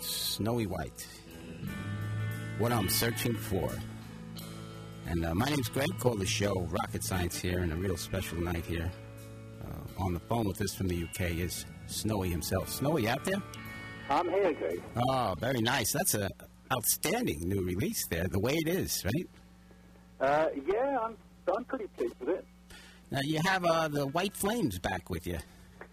Snowy White. What I'm searching for. And my name's Greg. Call the show Rocket Science here, and a real special night here. On the phone with us from the UK is Snowy himself. Snowy, out there? I'm here, Greg. Oh, very nice. That's an outstanding new release there, the way it is, right? Yeah, I'm pretty pleased with it. Now, you have the White Flames back with you.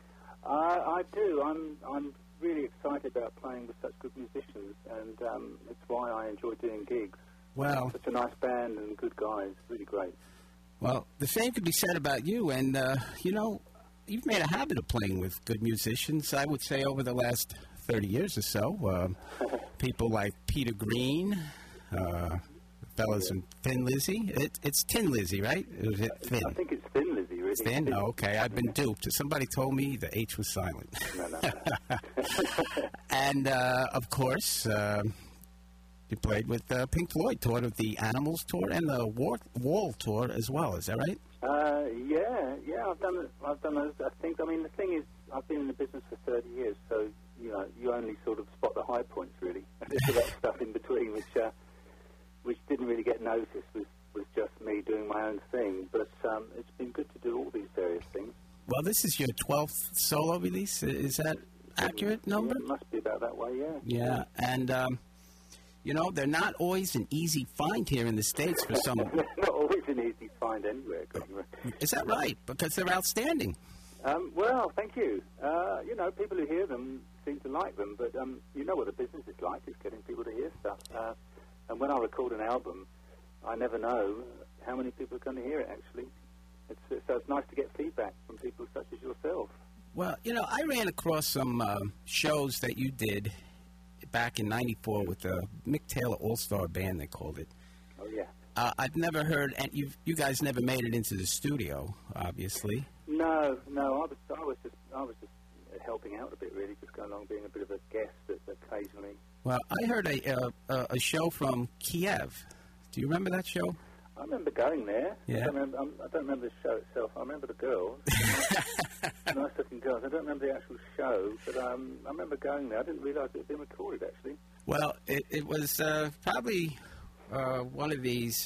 I do. I'm really excited about playing with such good musicians, and it's why I enjoy doing gigs. Well, such a nice band and good guys, really great. Well, the same could be said about you, and you've made a habit of playing with good musicians. I would say over the last 30 years or so, people like Peter Green, fellas in Thin Lizzy. It's Tin Lizzy, right? Or is it Thin? I think it's Thin Lizzy, really. Thin? Oh, okay. I've been duped. Somebody told me the H was silent. No. And, of course, you played with Pink Floyd, toured with the Animals tour and the Wall tour as well. Is that right? Yeah. I've done those. I think. I mean, the thing is, I've been in the business for 30 years, so you only sort of spot the high points, really. There's that stuff in between, which didn't really get noticed, was just me doing my own thing. But it's been good to do all these various things. Well, this is your 12th solo release. Is that accurate number? Yeah, it must be about that way. Yeah. Yeah, and. They're not always an easy find here in the States for some. They're not always an easy find anywhere. Is that right? Because they're outstanding. Well, thank you. People who hear them seem to like them, but you know what the business is like. It's getting people to hear stuff. And when I record an album, I never know how many people are going to hear it, actually. So it's nice to get feedback from people such as yourself. Well, I ran across some shows that you did back in '94 with the Mick Taylor All-Star Band, they called it. Oh, yeah. I've never heard, and you guys never made it into the studio, obviously. No, I was just helping out a bit, really, just going along, being a bit of a guest occasionally. Well, I heard a show from Kiev. Do you remember that show? I remember going there. Yeah. I don't remember the show itself. I remember the girls. Nice-looking girls. I don't remember the actual show, but I remember going there. I didn't realise it had been recorded, actually. Well, it was probably one of these...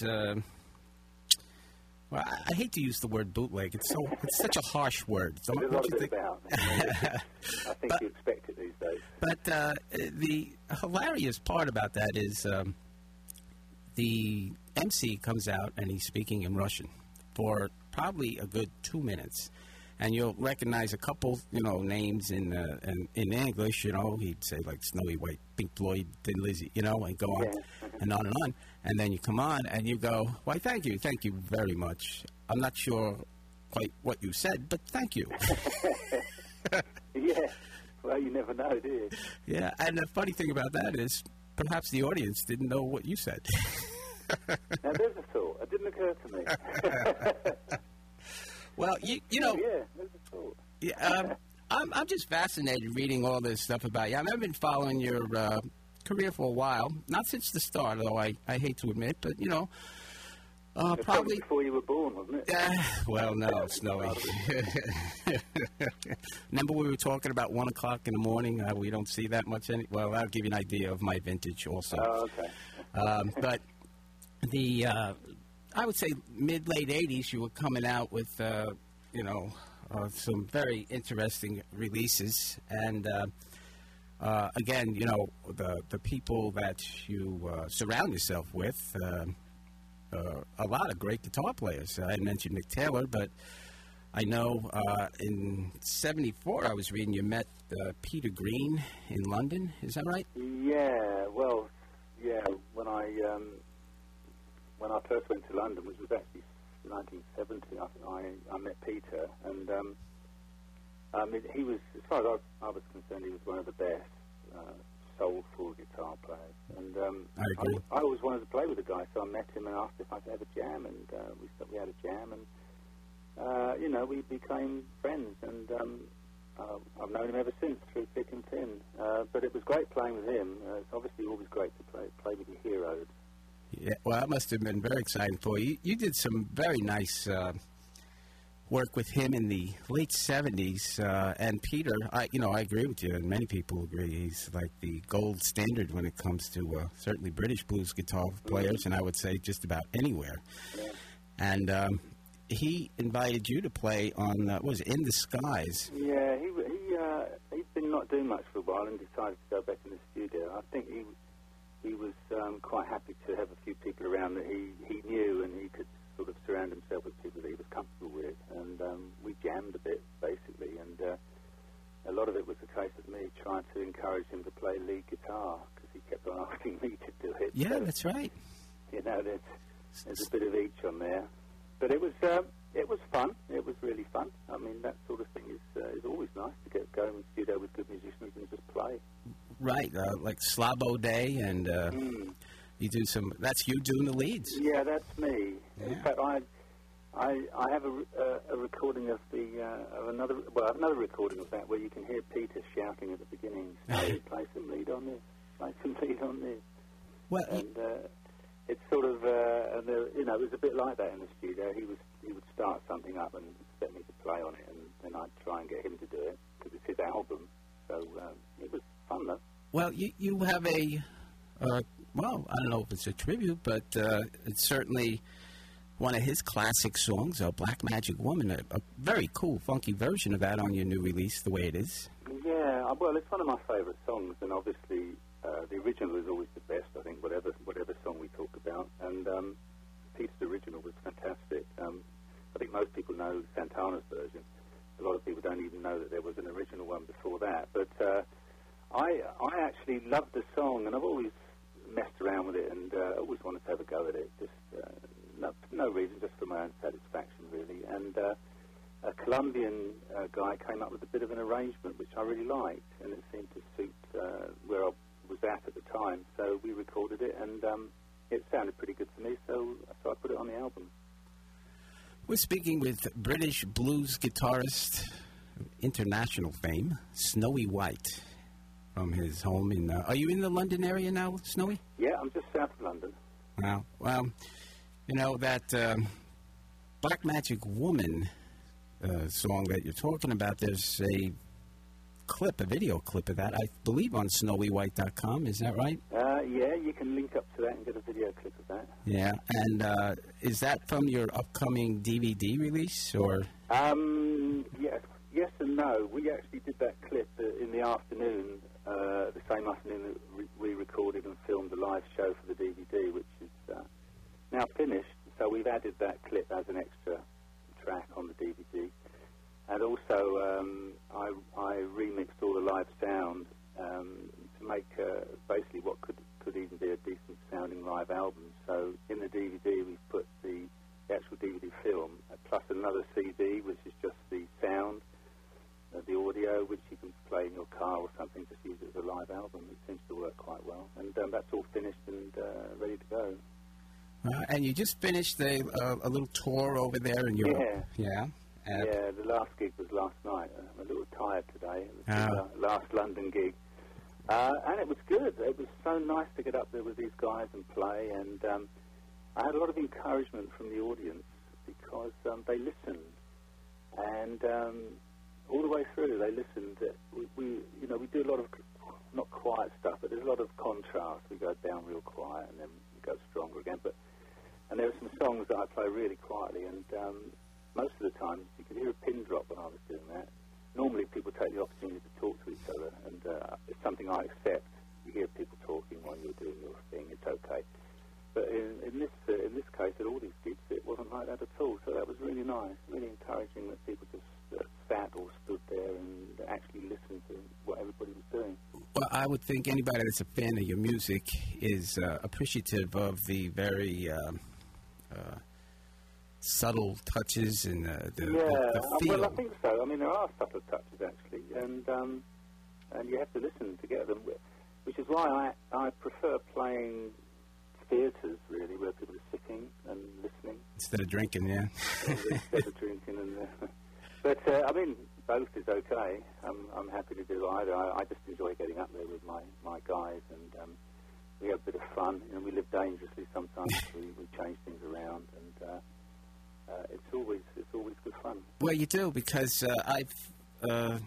well, I hate to use the word bootleg. It's such a harsh word. There's a lot of it about. I think you expect it these days. But the hilarious part about that is the MC comes out and he's speaking in Russian for probably a good 2 minutes. And you'll recognize a couple, names in English. He'd say like Snowy White, Pink Floyd, Thin Lizzy, and go on and on and on. And then you come on and you go, "Why, thank you very much. I'm not sure quite what you said, but thank you." Yeah, well, you never know, do you? Yeah, and the funny thing about that is perhaps the audience didn't know what you said. Now, there's a thought. It didn't occur to me. Well, Yeah, there's a thought. Yeah, I'm just fascinated reading all this stuff about you. I've been following your career for a while, not since the start, though I hate to admit, but probably before you were born, wasn't it? Well, no, Snowy. Remember we were talking about 1 o'clock in the morning? We don't see that much. Well, that'll give you an idea of my vintage, also. Oh, okay. But I would say mid-late 80s, you were coming out with, some very interesting releases. And, again, the people that you surround yourself with, a lot of great guitar players. I mentioned Mick Taylor, but I know in '74, I was reading you met Peter Green in London. Is that right? Yeah, well, when I first went to London, which was actually 1970, I met Peter, and he was, as far as I was concerned, he was one of the best soulful guitar players. And I agree. I always wanted to play with the guy, so I met him and asked if I could have a jam, and we had a jam, and we became friends, and I've known him ever since through thick and thin. But it was great playing with him. It's obviously always great to play with your heroes. Yeah, well, that must have been very exciting for you. You did some very nice work with him in the late 70s. And Peter, I agree with you, and many people agree. He's like the gold standard when it comes to certainly British blues guitar players, and I would say just about anywhere. Yeah. And he invited you to play on, what was it, In the Skies? Yeah, he'd been not doing much for a while and decided to go back in the studio. I think he was quite happy to have a few people around that he knew, and he could sort of surround himself with people that he was comfortable with. And we jammed a bit, basically, and a lot of it was a case of me trying to encourage him to play lead guitar, because he kept on asking me to do it. Yeah, so, that's right. You know, there's a bit of each on there. But it was fun. It was really fun. I mean, that sort of thing is always nice to get going in the studio with good musicians and just play. Right, like Slabo Day, and you do some. That's you doing the leads. Yeah, that's me. Yeah. In fact, I have a recording of another recording of that where you can hear Peter shouting at the beginning, "Hey, play some lead on this. Play some lead on this." Well, and it's sort of, it was a bit like that in the studio. He would start something up and expect me to play on it, and then I'd try and get him to do it, because it's his album. So it was fun, though. Well, you have I don't know if it's a tribute, but it's certainly one of his classic songs, Black Magic Woman, a very cool, funky version of that on your new release, The Way It Is. Yeah, well, it's one of my favourite songs, and obviously the original is always the best, I think, whatever song we talk about. And Peter's original was fantastic. I think most people know Santana's version. A lot of people don't even know that there was an original one before that. But I actually loved the song, and I've always messed around with it, and always wanted to have a go at it. Just for no reason, just for my own satisfaction, really. And a Colombian guy came up with a bit of an arrangement which I really liked, and it seemed to suit where I was at the time. So we recorded it, and it sounded pretty good to me, so I put it on the album. We're speaking with British blues guitarist, international fame, Snowy White, from his home in... are you in the London area now, Snowy? Yeah, I'm just south of London. Wow. Well, that Black Magic Woman song that you're talking about, there's a video clip of that, I believe, on snowywhite.com. Is that right? Yeah, you can link up to that and get a video clip of that. Yeah, and is that from your upcoming DVD release, or? Yes and no. We actually did that clip in the afternoon, the same afternoon that we recorded and filmed the live show for the DVD, which is now finished. So we've added that clip as an extra track on the DVD. And also, I remixed all the live sound to make basically what could even be a decent sounding live album. So in the DVD, we've put the actual DVD film, plus another CD, which is just the sound, the audio, which you can play in your car or something, just use it as a live album. It seems to work quite well. And that's all finished and ready to go. And you just finished a little tour over there in Europe. Yeah. Yeah, the last gig was last night. I'm a little tired today. It was the last London gig. And it was good. It was so nice to get up there with these guys and play. And I had a lot of encouragement from the audience, because they listened. And all the way through, they listened. We do a lot of, not quiet stuff, but there's a lot of contrast. We go down real quiet and then we go stronger again. And there are some songs that I play really quietly, and most of the time, you could hear a pin drop when I was doing that. Normally, people take the opportunity to talk to each other, and it's something I accept. You hear people talking while you're doing your thing, it's okay. But in this case, at all these gigs, it wasn't like that at all. So that was really nice, really encouraging that people just sat or stood there and actually listened to what everybody was doing. Well, I would think anybody that's a fan of your music is appreciative of the very... subtle touches and the feel. Well, I think so. I mean, there are subtle touches, actually, and you have to listen to get them, which is why I prefer playing theatres, really, where people are sitting and listening. Instead of drinking, yeah. Instead of drinking. But, I mean, both is okay. I'm happy to do either. I just enjoy getting up there with my guys, and we have a bit of fun. We live dangerously sometimes. we change things around, and it's always good fun. Well, you do, because I've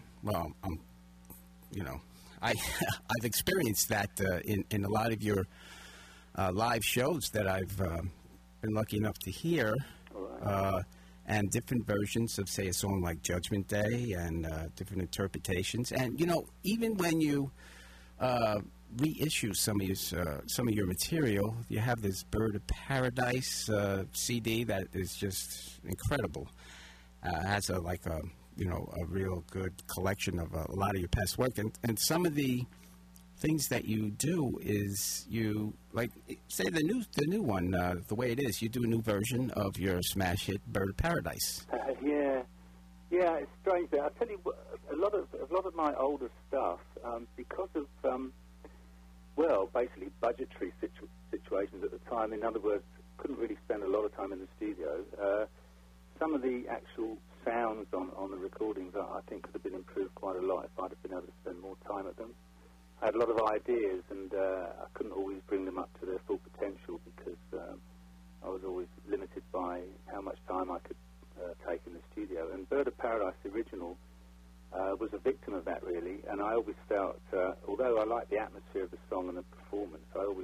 I've experienced that in a lot of your live shows that I've been lucky enough to hear, Right. and different versions of, say, a song like Judgment Day, and different interpretations. And, even when you reissue some of your material, you have this Bird of Paradise CD that is just incredible. Has a real good collection of a lot of your past work, and some of the things that you do is you, like, say the new one, The Way It Is. You do a new version of your smash hit Bird of Paradise. Yeah, it's strange. I tell you, a lot of my older stuff, because of basically budgetary situations at the time. In other words, couldn't really spend a lot of time in the studio. Some of the actual sounds on the recordings, I think, could have been improved quite a lot if I'd have been able to spend more time at them. I had a lot of ideas, and I couldn't always bring them up to their full potential because I was always limited by how much time I could take in the studio. And Bird of Paradise, the original, was a victim of that, really. And I always felt, although I liked the atmosphere of the song and the performance, I always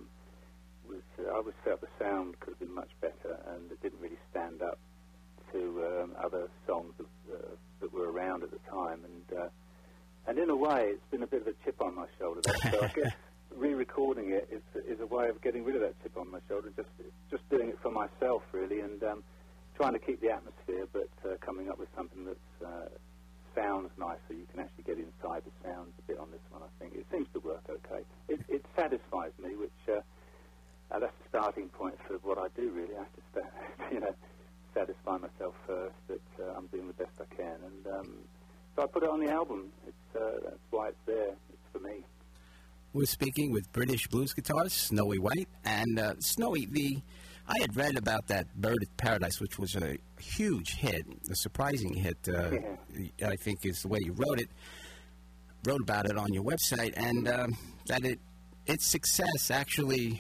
felt the sound could have been much better, and it didn't really stand up to other songs that were around at the time. And in a way, it's been a bit of a chip on my shoulder. So I guess re-recording it is a way of getting rid of that chip on my shoulder, just doing it for myself, really, and trying to keep the atmosphere, but coming up with something that sounds nice, so you can actually get inside the sounds a bit on this one, I think. It seems to work okay. It satisfies me, which that's the starting point for what I do, really. I have to satisfy myself first that I'm doing the best I can. And so I put it on the album. That's why it's there. It's for me. We're speaking with British blues guitarist Snowy White. And Snowy, I had read about that Bird of Paradise, which was a huge hit, a surprising hit, I think is the way you wrote about it on your website, and that its success actually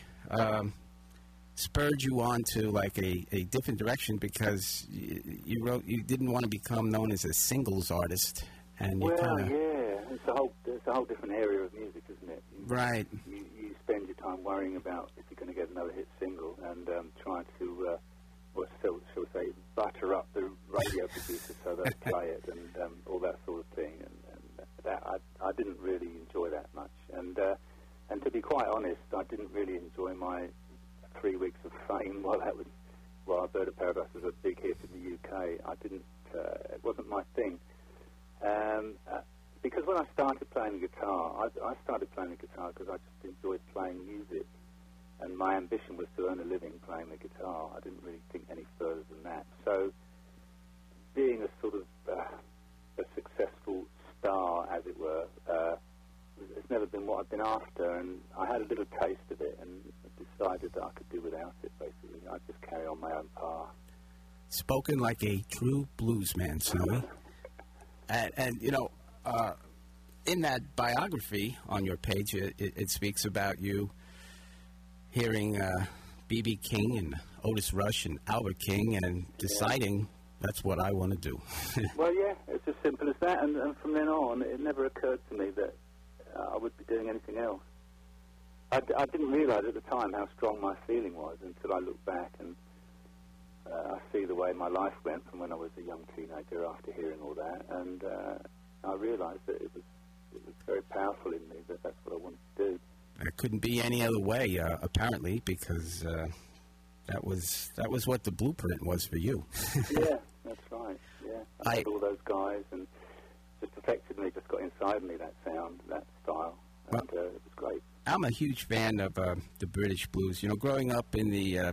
spurred you on to like a different direction, because you didn't want to become known as a singles artist, and you it's a whole different area of music, isn't it? Right. You spend your time worrying about if you're going to get another hit single, and trying to shall we say, butter up the radio producer so they'll play it, and all that sort of thing, and that I didn't really enjoy that much, and to be quite honest, I didn't really enjoy my 3 weeks of fame while Bird of Paradise was a big hit in the UK. It wasn't my thing. Because when I started playing the guitar, I started playing the guitar because I just enjoyed playing music, and my ambition was to earn a living playing the guitar. I didn't really think any further than that. So being a sort of a successful star, as it were, it's never been what I've been after, and I had a little taste of it and decided that I could do without it, basically. I'd just carry on my own path. Spoken like a true bluesman, Snowy. And in that biography on your page, it speaks about you hearing B.B. King and Otis Rush and Albert King and deciding that's what I want to do. Well, yeah, it's as simple as that. And from then on, it never occurred to me that I would be doing anything else. I didn't realise at the time how strong my feeling was until I look back and I see the way my life went from when I was a young teenager after hearing all that, and I realised that it was very powerful in me, that that's what I wanted to do. It couldn't be any other way, apparently, because that was what the blueprint was for you. Yeah, that's right. Yeah, I had all those guys, and just affected me, just got inside me, that sound, that style, and it was great. I'm a huge fan of the British blues. Growing up in the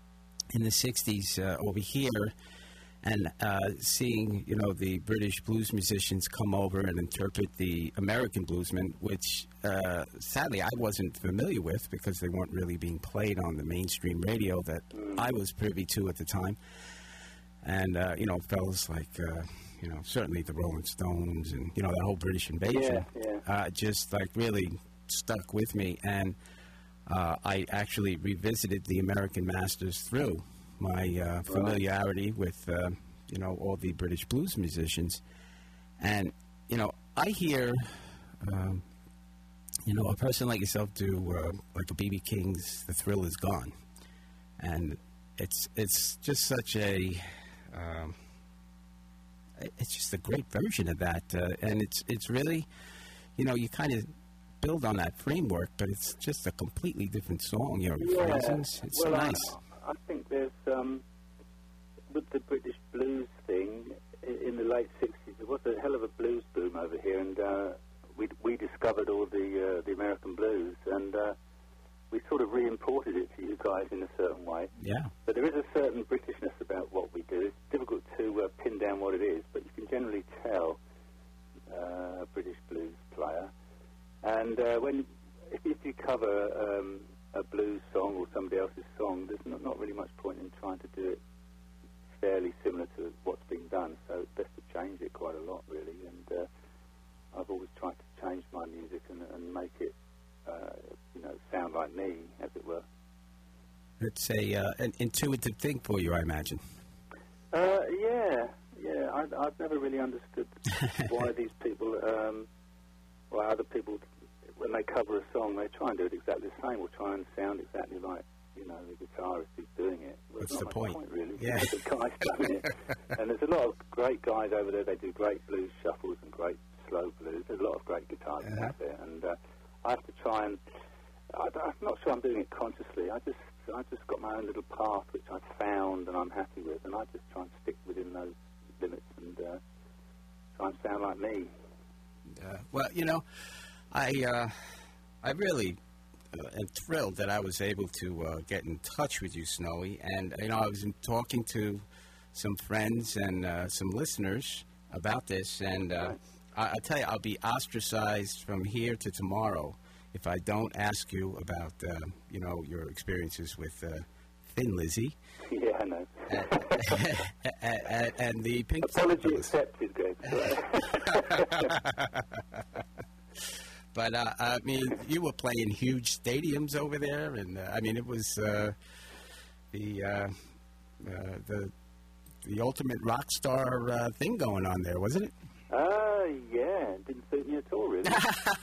60s over here, and seeing, the British blues musicians come over and interpret the American bluesmen, which sadly I wasn't familiar with because they weren't really being played on the mainstream radio that I was privy to at the time. And, fellas like, certainly the Rolling Stones and, that whole British invasion, just like really stuck with me. And I actually revisited the American Masters through my familiarity with, all the British blues musicians. And, I hear, a person like yourself do, like a B.B. King's The Thrill Is Gone. And it's just such a... it's just a great version of that. And it's really, you kind of build on that framework, but it's just a completely different song. Phrasings. It's nice. I think there's, with the British blues thing, in the late 60s, there was a hell of a blues boom over here, and we discovered all the American blues, and we sort of re-imported it to you guys in a certain way. Yeah. But there is a certain Britishness about what we do. It's difficult to pin down what it is, but you can generally tell a British blues player. And if you cover a blues song or somebody else's song, there's not really much point in trying to do it fairly similar to what's been done. So it's best to change it quite a lot, really. And I've always tried to change my music and make it, sound like me, as it were. It's an intuitive thing for you, I imagine. Yeah. I've never really understood why these people, why other people, when they cover a song, they try and do it exactly the same, or try and sound exactly like, the guitarist who's doing it. Well, what's the point? Really. Yeah. The guy's doing it. And there's a lot of great guys over there. They do great blues shuffles and great slow blues. There's a lot of great guitars out there, and I have to try and. I'm not sure I'm doing it consciously. I just got my own little path which I've found and I'm happy with, and I just try and stick within those limits and try and sound like me. Well, I really am thrilled that I was able to get in touch with you, Snowy. And, I was talking to some friends and some listeners about this. And I'll tell you, I'll be ostracized from here to tomorrow if I don't ask you about, your experiences with Thin Lizzy. Yeah, I know. and the Pink Apology accepted, Greg. But, you were playing huge stadiums over there, and, it was the ultimate rock star thing going on there, wasn't it? Yeah. It didn't suit me at all, really.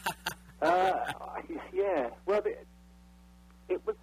Yeah. Well, it was,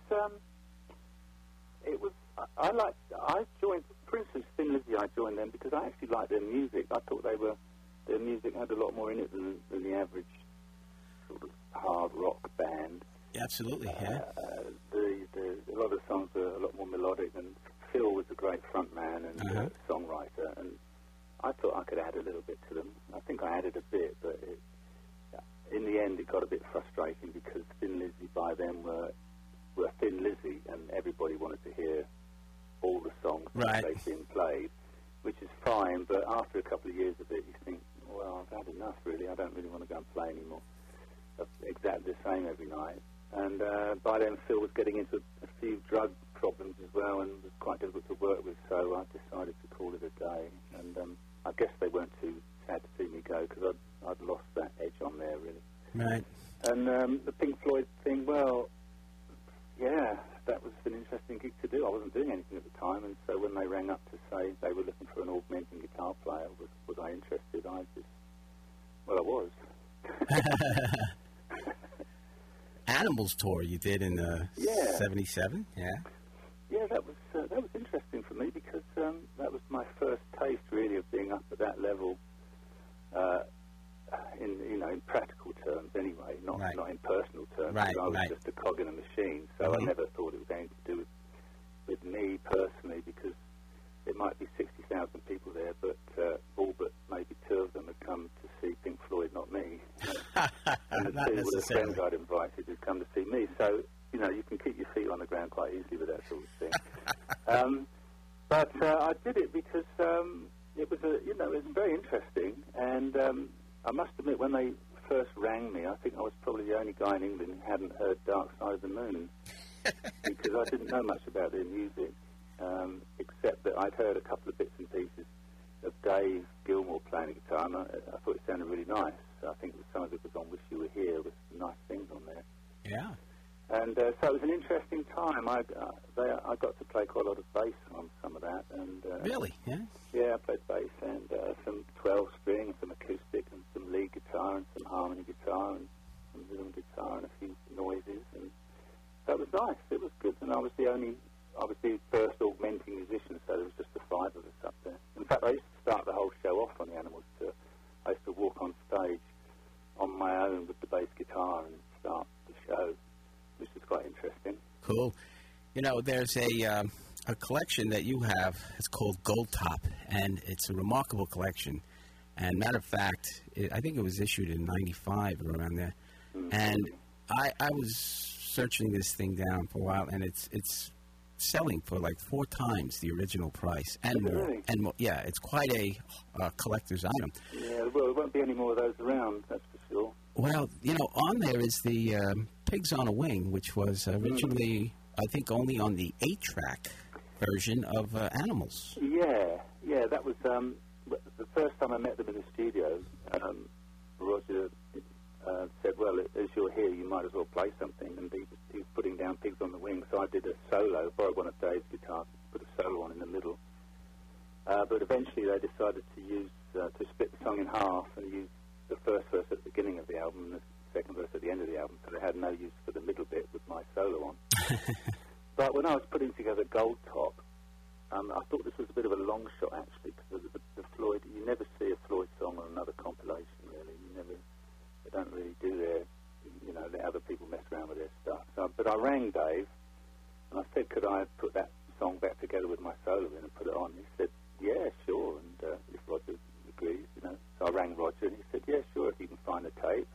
I joined, for instance, Thin Lizzy, I joined them because I actually liked their music. I thought their music had a lot more in it than the average sort of hard rock band. Yeah, absolutely, yeah. A lot of the songs are a lot more melodic, and Phil was a great front man and songwriter, and I thought I could add a little bit to them. I think I added a bit, but in the end it got a bit frustrating because Thin Lizzy by then were Thin Lizzy, and everybody wanted to hear all the songs that they've been played, which is fine, but after a couple of years of it you think, well, I've had enough really, I don't really want to go and play anymore. Exactly the same every night. And by then Phil was getting into a few drug problems as well and was quite difficult to work with, so I decided to call it a day. And I guess they weren't too sad to see me go because I'd lost that edge on there, really. Right. And the Pink Floyd thing, well, yeah, that was an interesting gig to do. I wasn't doing anything at the time, and so when they rang up to say they were looking for an augmenting guitar player, was I interested? I was. Animals tour you did in '77, yeah. Yeah, that was interesting for me because that was my first taste really of being up at that level, in practical terms anyway, not in personal terms. Right, I was just a cog in a machine, so I never thought it was anything to do with me personally, because there might be 60,000 people there, but all but maybe 2 of them had come to see Pink Floyd, not me. And the 2 were the friends I'd invited who'd come to see me. So, you can keep your feet on the ground quite easily with that sort of thing. But I did it because it was very interesting. And I must admit, when they first rang me, I think I was probably the only guy in England who hadn't heard Dark Side of the Moon, because I didn't know much about their music. Except that I'd heard a couple of bits and pieces of Dave Gilmour playing the guitar, and I thought it sounded really nice. I think some of it was on Wish You Were Here, with some nice things on there. Yeah. And so it was an interesting time. I got to play quite a lot of bass on some of that. And Really? Yeah? Yeah, I played bass and some 12-string, some acoustic, and some lead guitar, and some harmony guitar, and some rhythm guitar, and a few noises. And that was nice. It was good. And I was the first augmenting musician, so there was just the five of us up there. In fact, I used to start the whole show off on the Animals tour. I used to walk on stage on my own with the bass guitar and start the show, which is quite interesting. Cool. You know, there's a collection that you have. It's called Gold Top, and it's a remarkable collection. And matter of fact, I think it was issued in '95 or around there. Mm-hmm. And I was searching this thing down for a while, and it's selling for like 4 times the original price and more. Really? And more. Yeah, it's quite a collector's item. Yeah, well, there won't be any more of those around, that's for sure. Well, you know, on there is the Pigs on a Wing, which was originally, I think, only on the 8-track version of Animals. Yeah, that was the first time I met them in the studio. Roger said, well, as you're here, you might as well play something, and he was putting down Pigs on the Wing, so I did a solo, borrowed one of Dave's guitars, put a solo on in the middle. But eventually they decided to split the song in half and use the first verse at the beginning of the album and the second verse at the end of the album, so they had no use for the middle bit with my solo on. But when I was putting together Gold Top, I thought this was a bit of a long shot, actually, because the Floyd, you never see a Floyd song on another compilation, really. They don't really do let other people mess around with their stuff. So, but I rang Dave, and I said, could I put that song back together with my solo in and put it on? He said, yeah, sure, and if Roger agrees, So I rang Roger, and he said, yeah, sure, if you can find the tape.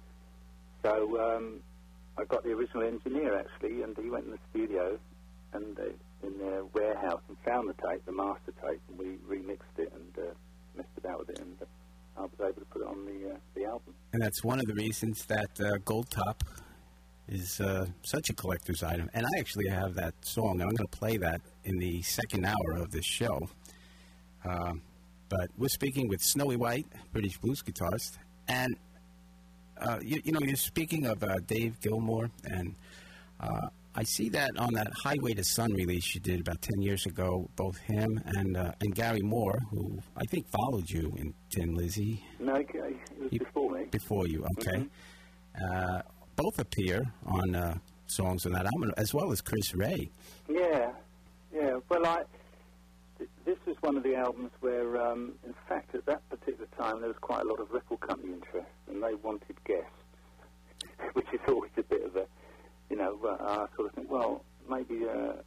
So I got the original engineer, actually, and he went in the studio and in their warehouse and found the tape, the master tape, and we remixed it and messed about with it, and I was able to put it on the album. And that's one of the reasons that Gold Top is such a collector's item. And I actually have that song, and I'm going to play that in the second hour of this show. But we're speaking with Snowy White, British blues guitarist, and you're speaking of Dave Gilmour, and I see that on that Highway to Sun release you did about 10 years ago, both him and Gary Moore, who I think followed you in Tin Lizzy. No, it was before me. Before you, okay. Mm-hmm. Both appear on songs on that album, as well as Chris Ray. Yeah. Well, this was one of the albums where, in fact, at that particular time, there was quite a lot of record company interest, and they wanted guests, which is always a bit of a, I sort of think, well, maybe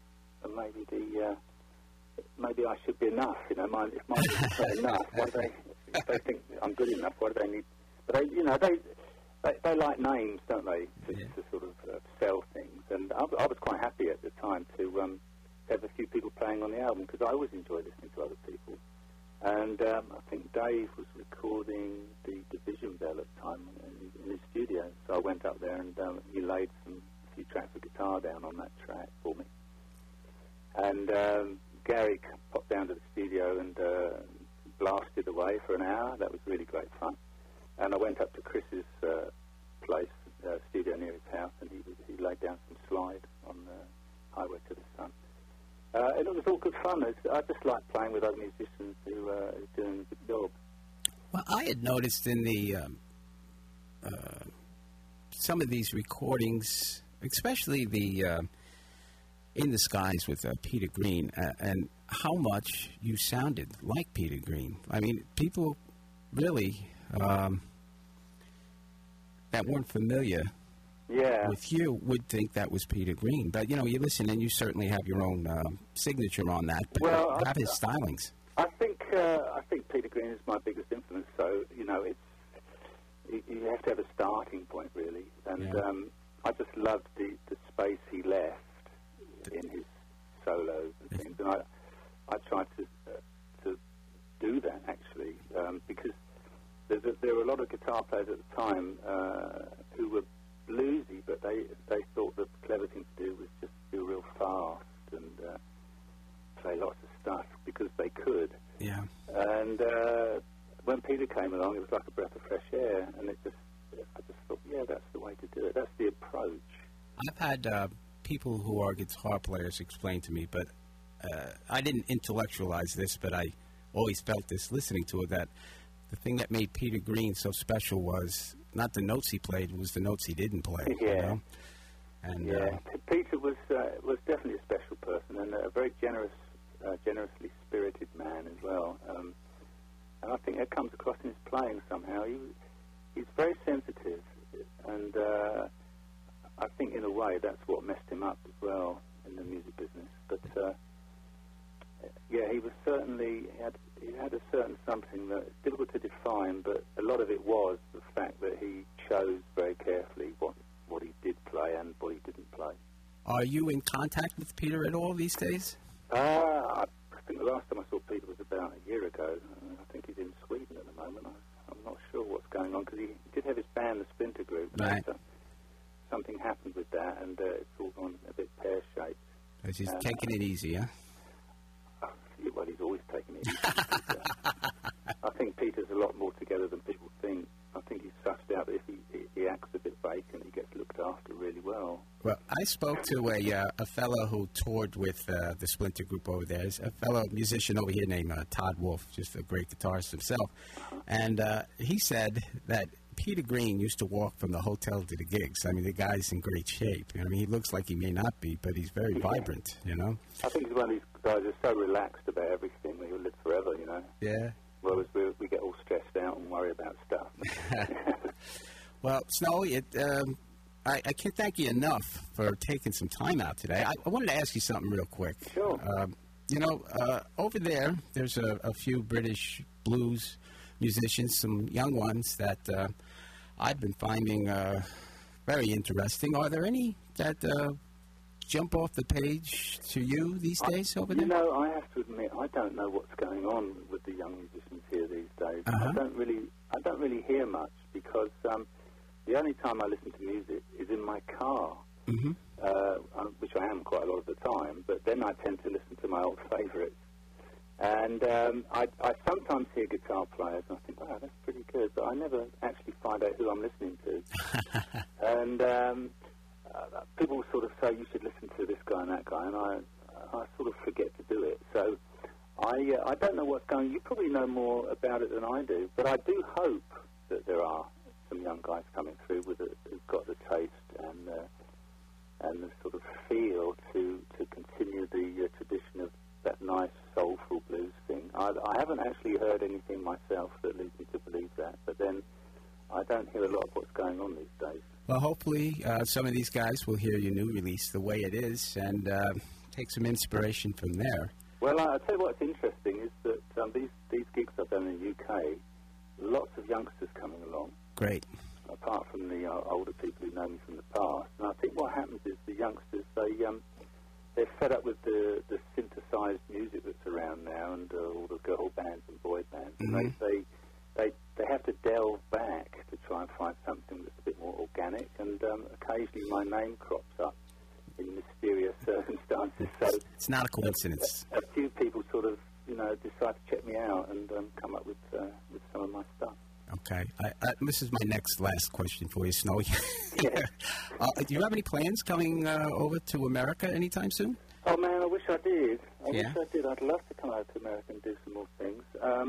I should be enough, if mine isn't enough, why do they, if they think I'm good enough, why do they need, but they like names, don't they, to sort of sell things, and I was quite happy at the time to have a few people playing on the album, because I always enjoy listening to other people. And I think Dave was recording the Division Bell at the time in his studio, so I went up there and he laid a few tracks of guitar down on that track for me. And Gary popped down to the studio and blasted away for an hour. That was really great fun. And I went up to Chris's place, studio near his house, and he laid down some slide on the Highway to the Sun. And it was all good fun. I just like playing with other musicians who are doing a good job. Well, I had noticed in the some of these recordings, especially the In the Skies with Peter Green, and how much you sounded like Peter Green. I mean, people really that weren't familiar with you would think that was Peter Green. But, you listen, and you certainly have your own signature on that. But well, have his stylings. I think Peter Green is my biggest influence. So, it's you have to have a starting point, really. And I just loved the space he left in his solos and things. And I tried to do that, actually, because there were a lot of guitar players at the time who were bluesy, but they thought the clever thing to do was just do real fast and play lots of stuff because they could. Yeah. And when Peter came along, it was like a breath of fresh air, and I just thought, that's the way to do it. That's the approach. I've had people who are guitar players explain to me, but I didn't intellectualize this, but I always felt this listening to it, that the thing that made Peter Green so special was not the notes he played, it was the notes he didn't play. Yeah. You know? And, Peter was definitely a special person and a very generously spirited man as well. And I think that comes across in his playing somehow. He's very sensitive, and I think in a way that's what messed him up as well in the music business. But he was certainly he had a certain something that it's difficult to define, but a lot of it was the fact that he chose very carefully what he did play and what he didn't play. Are you in contact with Peter at all these days? I think the last time I saw Peter was about a year ago. I think he's in Sweden at the moment. I'm not sure what's going on, because he did have his band, the Splinter Group. Right. Something happened with that, and it's all gone a bit pear-shaped. He's just taking it easy, huh? Well, he's always taking it easy. I think Peter's a lot more together than people think. I think he's sussed out that if he acts a bit vacant, he gets looked after really well. Well, I spoke to a fellow who toured with the Splinter Group over there. There's a fellow musician over here named Todd Wolfe, just a great guitarist himself. And he said that Peter Green used to walk from the hotel to the gigs. I mean, the guy's in great shape. I mean, he looks like he may not be, but he's very vibrant, you know? I think he's one of these guys who's so relaxed about everything that he'll live forever, you know? Yeah. Whereas we get all stressed out and worry about stuff. Well, Snowy, I can't thank you enough for taking some time out today. I wanted to ask you something real quick. Sure. Over there's a few British blues musicians, some young ones that I've been finding very interesting. Are there any that jump off the page to you these days over there? You know, I have to admit, I don't know what's going on with the young musicians here these days. Uh-huh. I don't really hear much, because the only time I listen to music is in my car, which I am quite a lot of the time, but then I tend to listen to my old favourites. And I sometimes hear guitar players, and I think, wow, that's pretty good, but I never actually find out who I'm listening to. And people sort of say, you should listen to this guy and that guy, and I sort of forget to do it. So I don't know what's going on. You probably know more about it than I do, but I do hope that there are some young guys coming through who've got the taste and the sort of feel to continue the tradition of that nice soulful blues thing. I haven't actually heard anything myself that leads me to believe that, but then I don't hear a lot of what's going on these days. Well, hopefully some of these guys will hear your new release the way it is and take some inspiration from there. Well, I'll tell you what's interesting is that these gigs I've done in the UK, lots of youngsters coming along. Great. Apart from the older people who know me from the past. And I think what happens is the youngsters, they're fed up with the synthesized music that's around now, and all the girl bands and boy bands. Mm-hmm. And they have to delve back to try and find something that's a bit more organic, and occasionally my name crops up in mysterious circumstances. So it's not a coincidence. A few people sort of, decide to check me out and come up with some of my stuff. Okay. This is my last question for you, Snowy. Yeah. Do you have any plans coming over to America anytime soon? Oh, man, I wish I did. I Yeah. wish I did. I'd love to come over to America and do some more things.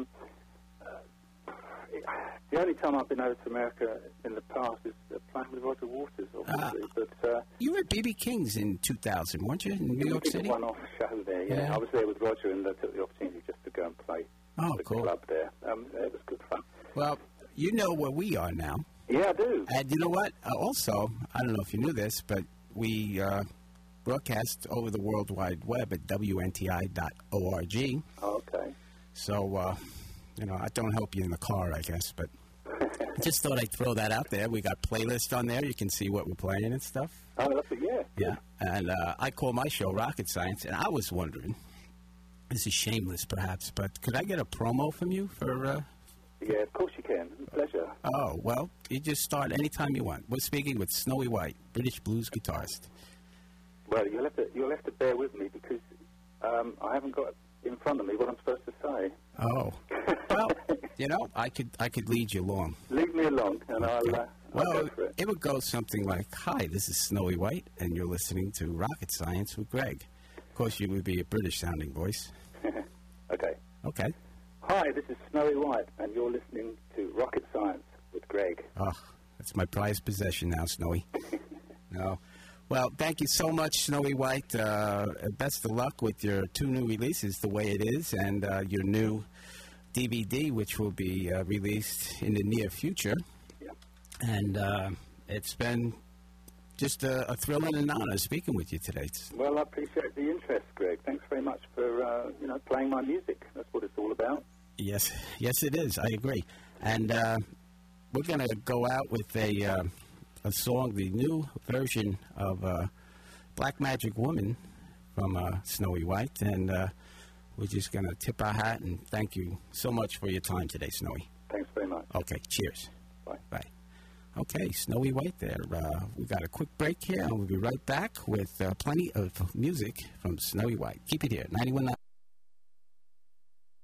The only time I've been over to America in the past is playing with Roger Waters, obviously. But You were at B.B. King's in 2000, weren't you, in New York we did City? a one-off show there, yeah. Yeah. I was there with Roger, and I took the opportunity just to go and play Oh, the cool. club there. It was good fun. Well, you know where we are now. Yeah, I do. And you know what? Also, I don't know if you knew this, but we broadcast over the World Wide Web at WNTI.org. Oh, okay. So, I don't help you in the car, I guess, but just thought I'd throw that out there. We got playlists on there. You can see what we're playing and stuff. Oh, that's it, yeah. Yeah. And I call my show Rocket Science, and I was wondering, this is shameless perhaps, but could I get a promo from you for... Yeah, of course you can. Pleasure. Oh, well, you just start anytime you want. We're speaking with Snowy White, British blues guitarist. Well, you'll have to bear with me because I haven't got in front of me what I'm supposed to say. Oh. Well, I could lead you along. Leave me along, and Well, it would go something like, "Hi, this is Snowy White, and you're listening to Rocket Science with Greg." Of course, you would be a British-sounding voice. Okay. Okay. Hi, this is Snowy White, and you're listening to Rocket Science with Greg. Oh, that's my prized possession now, Snowy. No. Well, thank you so much, Snowy White. Best of luck with your 2 new releases, The Way It Is, and your new DVD, which will be released in the near future. Yeah. And it's been just a thrill and an honor speaking with you today. Well, I appreciate the interest, Greg. Thanks very much for playing my music. That's what it's all about. Yes, it is. I agree. And we're going to go out with a song, the new version of Black Magic Woman from Snowy White. And we're just going to tip our hat and thank you so much for your time today, Snowy. Thanks very much. Okay, cheers. Bye. Bye. Okay, Snowy White there. We got a quick break here, and we'll be right back with plenty of music from Snowy White. Keep it here, 91.9.